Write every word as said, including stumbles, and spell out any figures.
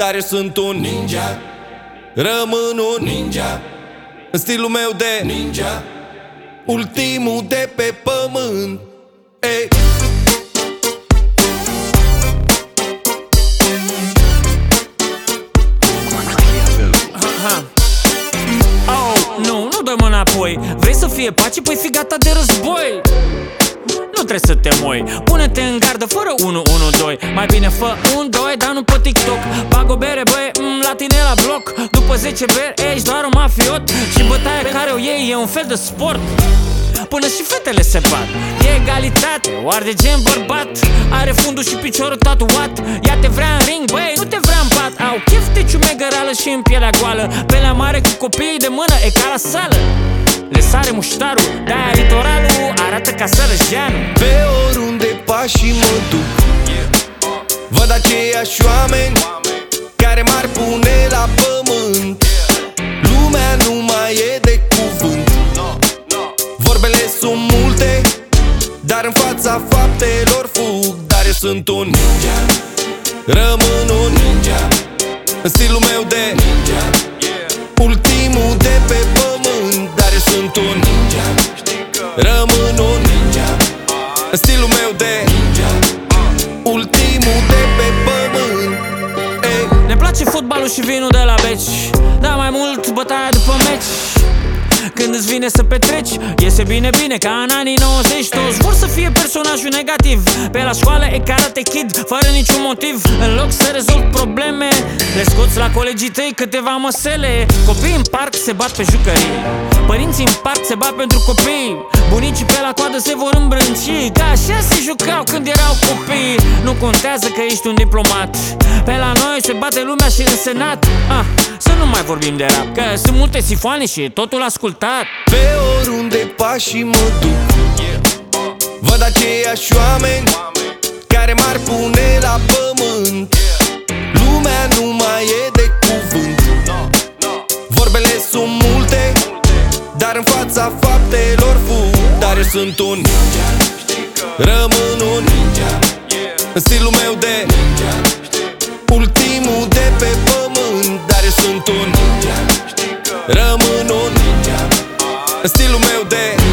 dar eu sunt un ninja. Rămân un ninja în stilul meu de ninja, ultimul de pe pământ. Ei. Oh, nu, nu dăm înapoi. Vrei să fie pace? Păi fi gata de război. Nu trebuie să te moi. Pune-te în gardă fără unu unu doi. Mai bine fă un doi, dar nu pe TikTok. Bag o bere, băie, mm, la tine la bloc. După zece beri, ești doar un mafiot. Și bătaia pe care o iei e un fel de sport. Până și fetele se bat. E egalitate, o arde gen bărbat. Are fundul și piciorul tatuat. Ea te vrea în ring, băi, nu te vrea în pat. Au chef de ciumegă reală și în pielea goală. Pelea mare cu copiii de mână, e ca la sală. Le sare muștarul, de-aia litoralul arată ca Sărăjeanu. Pe oriunde pașii mă duc, văd aceiași oameni care m-ar pune la pământ. Lumea nu mai e de cuvânt. Vorbele sunt multe, dar în fața faptelor fug. Dar eu sunt un ninja, rămân un ninja în stilul meu de ninja, ultimul de pe pământ. Dar eu sunt un ninja, rămân un ninja în stilul meu de ninja, ultimul de pe pământ. Ei. Ne place fotbalul și vinul de la beci, dar mai mult bătaia după meci. Când îți vine să petreci, iese bine, bine, ca în anii nouăzeci. Toți vor să fie personajul negativ. Pe la școală e Karate Kid, fără niciun motiv. În loc să rezolvi probleme, le scoți la colegii tăi câteva măsele. Copiii în parc se bat pe jucării, părinții în parc se bat pentru copii. Bunicii pe la coadă se vor îmbrânci, că așa se jucau când erau copii. Nu contează că ești un diplomat, pe la noi se bate lumea și în senat. ah, Să nu mai vorbim de rap, că sunt multe sifoane și totul ascultat. Pe oriunde pașii mă duc, văd aceiași oameni care m-ar pune la pământ. Lumea nu mai e de cuvânt. Vorbele sunt multe, dar în fața faptelor fug. Dar eu sunt un ninja, rămân un ninja în stilul meu de ninja, ultimul de pe pământ. Dar eu sunt un ninja, rămân un ninja în stilul meu de